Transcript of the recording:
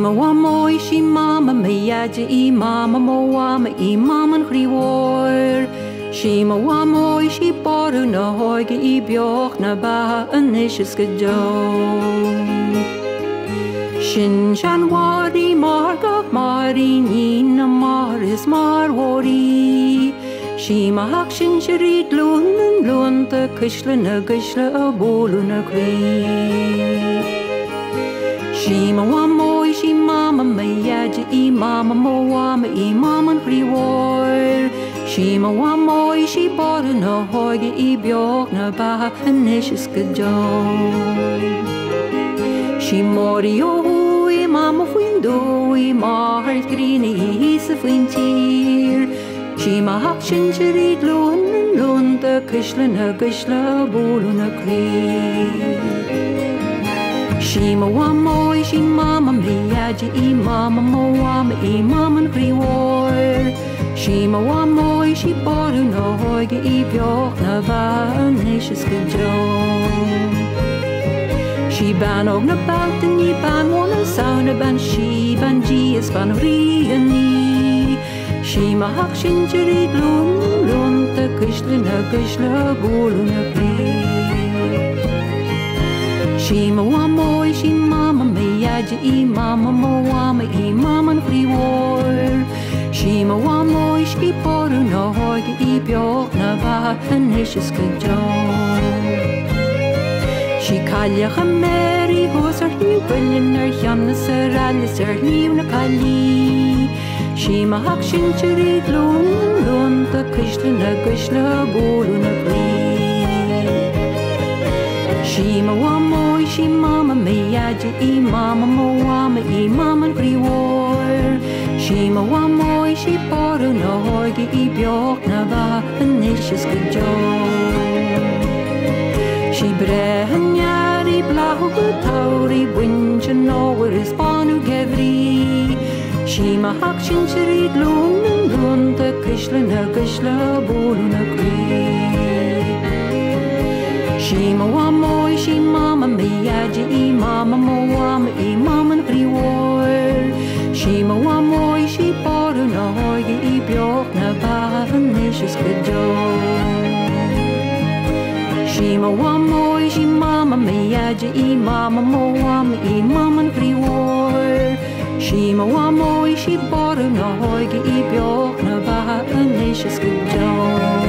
ma wa moi shi mama me yaja I mama mo wa ma I mama chriwor. Shi ma wa moi shi boru na hoige I bioch na ba anishes gejo. Shin shan wari margach mari ni na maris mar wari. Shi ma hak shin shirid lun lun te kishla na gishla a bolu na kri. Shi ma wa moi shi mama me yaja I mama mo wa ma I mama chriwor. Shi ma wa moi shi boru na hoige I bioch na ba anishes gejo. Shi mori o hui mama fuin doi mahar grini isa fuin tir. Shi ma hak shin shirid lun lun te kishla na gishla bolu na kri. Shi ma wa moi shi mama me yaja I mama mo wa ma I mama chriwor. Shi ma wa moi shi boru na hoige I bioch na ba anishes gejo. Shi ban og na bauten ni ban wona sauna ban shi ban ji is ban riani. Shi ma hak shin jirid lun lun te kishla na gishla bolu na kri. Shi ma wa moi shi mama me yaja I mama mo wa ma I mama chriwor. Shi ma wa moi shi boru na hoige I bioch na ba anishes gejo. Shi kalja chameri hos niw byllen jamna seralis niw na kali. Shi ma hak shin chirid lun lun te kishla na gishla bolu na kri. Shi ma wa moi shi mama me yaja I mama mo wa ma I mama chriwor. Shi ma wa moi shi boru na hoige I bioch na ba anishes gejo. Shi brehen jari blahu tauri winchen over is banu gevri. Shi ma hak shin shirid lun lun te kishla na gishla bolu na kri. Shi ma wa moi shi mama me yaja I mama mo wa ma I mama chriwor. Shi ma wa moi shi boru na hoige I bioch na ba anishes gejo. Shi ma wa moi shi mama me yaja I mama mo wa ma I mama chriwor. Shi ma wa moi shi boru na hoige I bioch na ba anishes gejo.